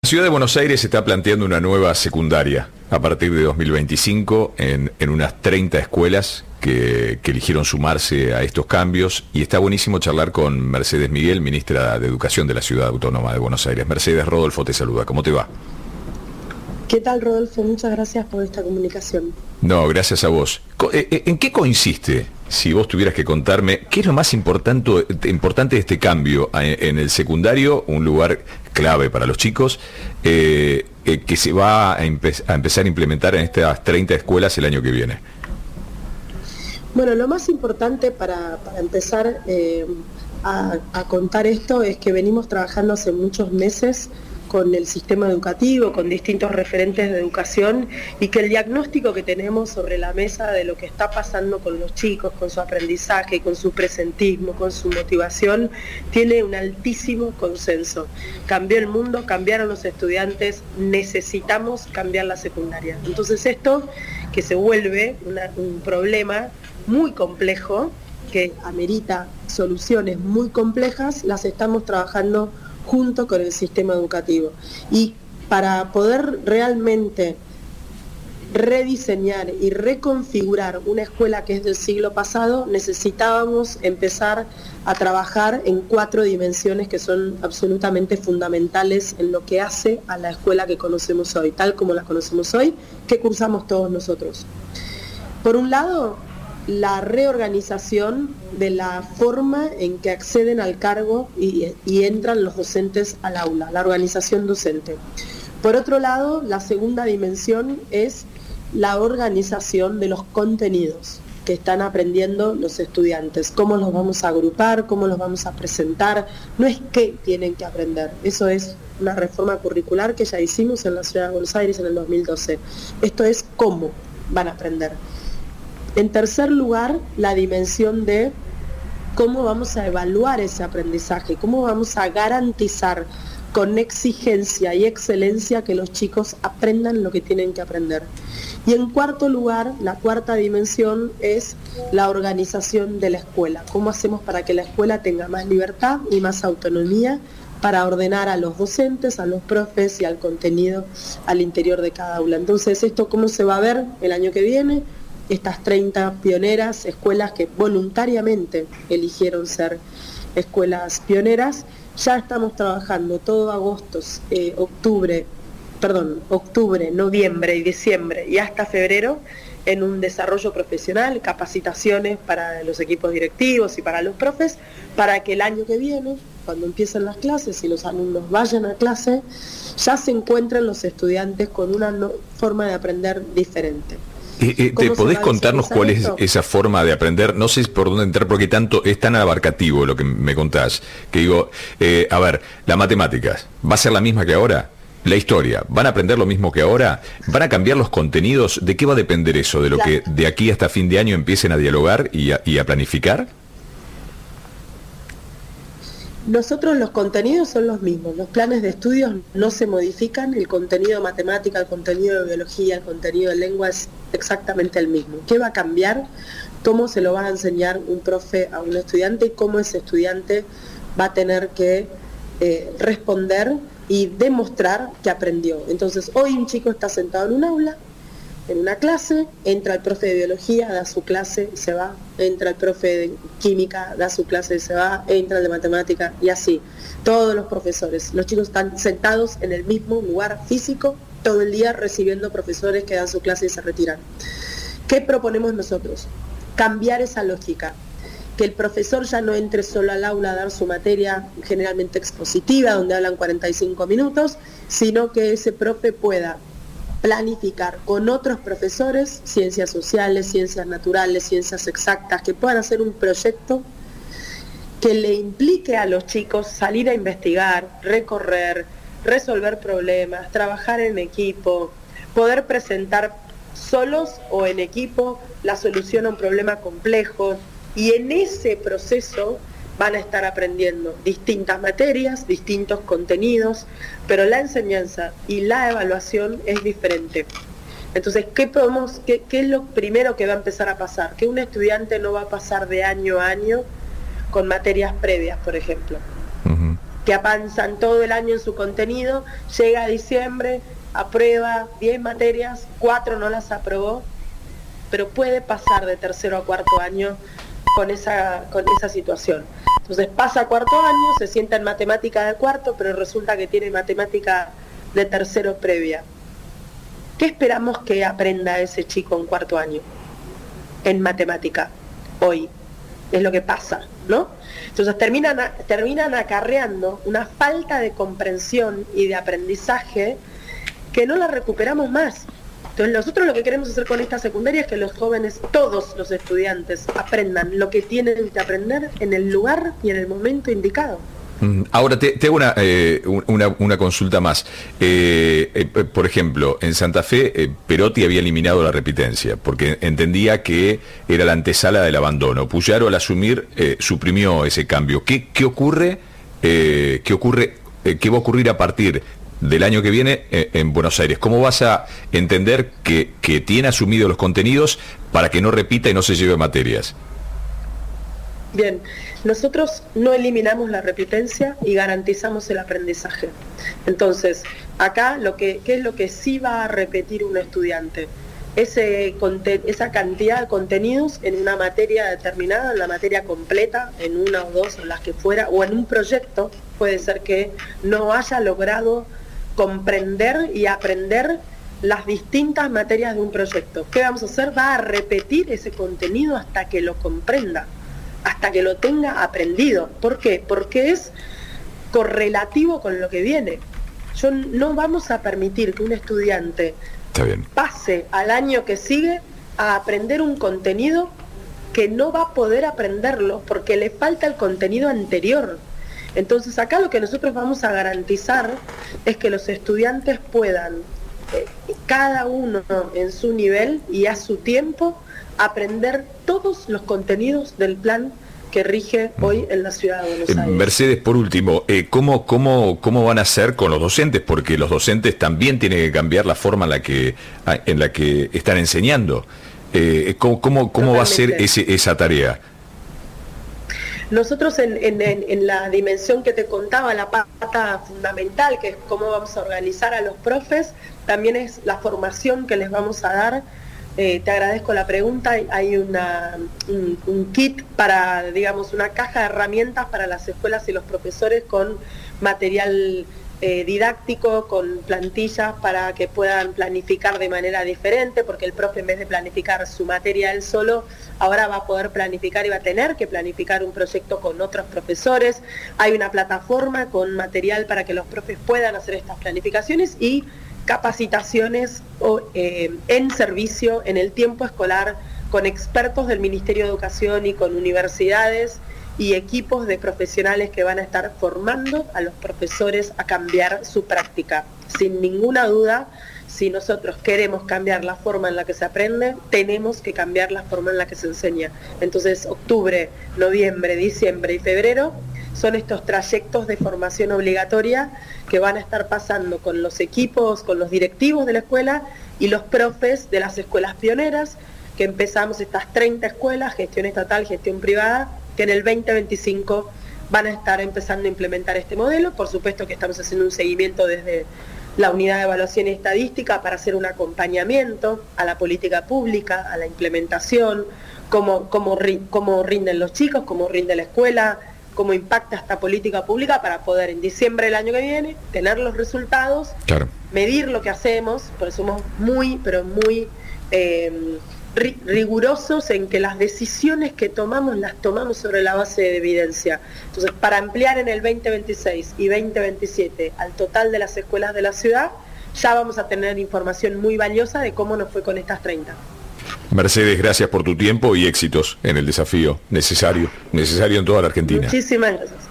Ciudad de Buenos Aires está planteando una nueva secundaria a partir de 2025 en unas 30 escuelas que eligieron sumarse a estos cambios, y está buenísimo charlar con Mercedes Miguel, ministra de Educación de la Ciudad Autónoma de Buenos Aires. Mercedes, Rodolfo te saluda, ¿cómo te va? ¿Qué tal, Rodolfo? Muchas gracias por esta comunicación. No, gracias a vos. ¿En qué consiste, si vos tuvieras que contarme, qué es lo más importante de este cambio en el secundario, un lugar clave para los chicos, que se va a empezar a implementar en estas 30 escuelas el año que viene? Bueno, lo más importante para empezar a contar esto es que venimos trabajando hace muchos meses con el sistema educativo, con distintos referentes de educación, y que el diagnóstico que tenemos sobre la mesa de lo que está pasando con los chicos, con su aprendizaje, con su presentismo, con su motivación, tiene un altísimo consenso. Cambió el mundo, cambiaron los estudiantes, necesitamos cambiar la secundaria. Entonces esto, que se vuelve un problema muy complejo, que amerita soluciones muy complejas, las estamos trabajando junto con el sistema educativo. Y para poder realmente rediseñar y reconfigurar una escuela que es del siglo pasado, necesitábamos empezar a trabajar en 4 dimensiones que son absolutamente fundamentales en lo que hace a la escuela que conocemos hoy, tal como la conocemos hoy, que cursamos todos nosotros. Por un lado, la reorganización de la forma en que acceden al cargo y entran los docentes al aula, la organización docente. Por otro lado, la segunda dimensión es la organización de los contenidos que están aprendiendo los estudiantes, cómo los vamos a agrupar, cómo los vamos a presentar. No es qué tienen que aprender, eso es una reforma curricular que ya hicimos en la Ciudad de Buenos Aires en el 2012. Esto es cómo van a aprender. En tercer lugar, la dimensión de cómo vamos a evaluar ese aprendizaje, cómo vamos a garantizar con exigencia y excelencia que los chicos aprendan lo que tienen que aprender. Y en cuarto lugar, la cuarta dimensión es la organización de la escuela. ¿Cómo hacemos para que la escuela tenga más libertad y más autonomía para ordenar a los docentes, a los profes y al contenido al interior de cada aula? Entonces, ¿esto cómo se va a ver el año que viene? Estas 30 pioneras, escuelas que voluntariamente eligieron ser escuelas pioneras, ya estamos trabajando todo octubre, noviembre y diciembre y hasta febrero en un desarrollo profesional, capacitaciones para los equipos directivos y para los profes, para que el año que viene, cuando empiecen las clases y los alumnos vayan a clase, ya se encuentren los estudiantes con una forma de aprender diferente. ¿Te podés contarnos cuál es esa forma de aprender? No sé por dónde entrar porque es tan abarcativo lo que me contás, que digo, a ver, las matemáticas, ¿va a ser la misma que ahora? La historia, ¿van a aprender lo mismo que ahora? ¿Van a cambiar los contenidos? ¿De qué va a depender eso? ¿De lo que de aquí hasta fin de año empiecen a dialogar y a planificar? Nosotros los contenidos son los mismos, los planes de estudios no se modifican, el contenido de matemática, el contenido de biología, el contenido de lengua es exactamente el mismo. ¿Qué va a cambiar? ¿Cómo se lo va a enseñar un profe a un estudiante y cómo ese estudiante va a tener que responder y demostrar que aprendió? Entonces, hoy un chico está sentado en un aula, en una clase, entra el profe de biología, da su clase y se va, entra el profe de química, da su clase y se va, entra el de matemática y así. Todos los profesores, los chicos están sentados en el mismo lugar físico todo el día recibiendo profesores que dan su clase y se retiran. ¿Qué proponemos nosotros? Cambiar esa lógica. Que el profesor ya no entre solo al aula a dar su materia generalmente expositiva, donde hablan 45 minutos, sino que ese profe pueda planificar con otros profesores, ciencias sociales, ciencias naturales, ciencias exactas, que puedan hacer un proyecto que le implique a los chicos salir a investigar, recorrer, resolver problemas, trabajar en equipo, poder presentar solos o en equipo la solución a un problema complejo, y en ese proceso van a estar aprendiendo distintas materias, distintos contenidos, pero la enseñanza y la evaluación es diferente. Entonces, ¿qué es lo primero que va a empezar a pasar? Que un estudiante no va a pasar de año a año con materias previas, por ejemplo. que avanzan todo el año en su contenido, llega a diciembre, aprueba 10 materias, 4 no las aprobó, pero puede pasar de tercero a cuarto año con esa situación. Entonces pasa a cuarto año, se sienta en matemática de cuarto, pero resulta que tiene matemática de tercero previa. ¿Qué esperamos que aprenda ese chico en cuarto año en matemática hoy? Es lo que pasa, ¿no? Entonces terminan acarreando una falta de comprensión y de aprendizaje que no la recuperamos más. Entonces nosotros lo que queremos hacer con esta secundaria es que los jóvenes, todos los estudiantes, aprendan lo que tienen que aprender en el lugar y en el momento indicado. Ahora te hago una consulta más. Por ejemplo, en Santa Fe, Perotti había eliminado la repitencia porque entendía que era la antesala del abandono. Puyaro, al asumir, suprimió ese cambio. ¿Qué ocurre? ¿Qué va a ocurrir a partir del año que viene en Buenos Aires? ¿Cómo vas a entender que tiene asumido los contenidos para que no repita y no se lleve materias? Bien, nosotros no eliminamos la repitencia y garantizamos el aprendizaje. Entonces, acá ¿qué es lo que sí va a repetir un estudiante? Esa cantidad de contenidos en una materia determinada, en la materia completa, en una o dos, en las que fuera, o en un proyecto, puede ser que no haya logrado comprender y aprender las distintas materias de un proyecto. ¿Qué vamos a hacer? Va a repetir ese contenido hasta que lo comprenda, hasta que lo tenga aprendido. ¿Por qué? Porque es correlativo con lo que viene. No vamos a permitir que un estudiante pase al año que sigue a aprender un contenido que no va a poder aprenderlo porque le falta el contenido anterior. Entonces acá lo que nosotros vamos a garantizar es que los estudiantes puedan, cada uno en su nivel y a su tiempo, aprender todos los contenidos del plan que rige hoy en la ciudad de Buenos Aires. Mercedes, por último, ¿cómo van a hacer con los docentes? Porque los docentes también tienen que cambiar la forma en la que están enseñando. ¿Cómo va a ser esa tarea? Nosotros en la dimensión que te contaba, la pata fundamental, que es cómo vamos a organizar a los profes, también es la formación que les vamos a dar. Te agradezco la pregunta. Hay un kit para, digamos, una caja de herramientas para las escuelas y los profesores con material didáctico, con plantillas para que puedan planificar de manera diferente, porque el profe, en vez de planificar su materia él solo, ahora va a poder planificar y va a tener que planificar un proyecto con otros profesores. Hay una plataforma con material para que los profes puedan hacer estas planificaciones y capacitaciones en servicio en el tiempo escolar con expertos del Ministerio de Educación y con universidades y equipos de profesionales que van a estar formando a los profesores a cambiar su práctica. Sin ninguna duda, si nosotros queremos cambiar la forma en la que se aprende, tenemos que cambiar la forma en la que se enseña. Entonces, octubre, noviembre, diciembre y febrero son estos trayectos de formación obligatoria que van a estar pasando con los equipos, con los directivos de la escuela y los profes de las escuelas pioneras, que empezamos estas 30 escuelas, gestión estatal, gestión privada, que en el 2025 van a estar empezando a implementar este modelo. Por supuesto que estamos haciendo un seguimiento desde la unidad de evaluación y estadística para hacer un acompañamiento a la política pública, a la implementación, cómo rinden los chicos, cómo rinde la escuela, cómo impacta esta política pública para poder en diciembre del año que viene tener los resultados, claro, medir lo que hacemos, porque somos muy rigurosos en que las decisiones que tomamos las tomamos sobre la base de evidencia. Entonces, para ampliar en el 2026 y 2027 al total de las escuelas de la ciudad, ya vamos a tener información muy valiosa de cómo nos fue con estas 30. Mercedes, gracias por tu tiempo y éxitos en el desafío necesario en toda la Argentina. Muchísimas gracias.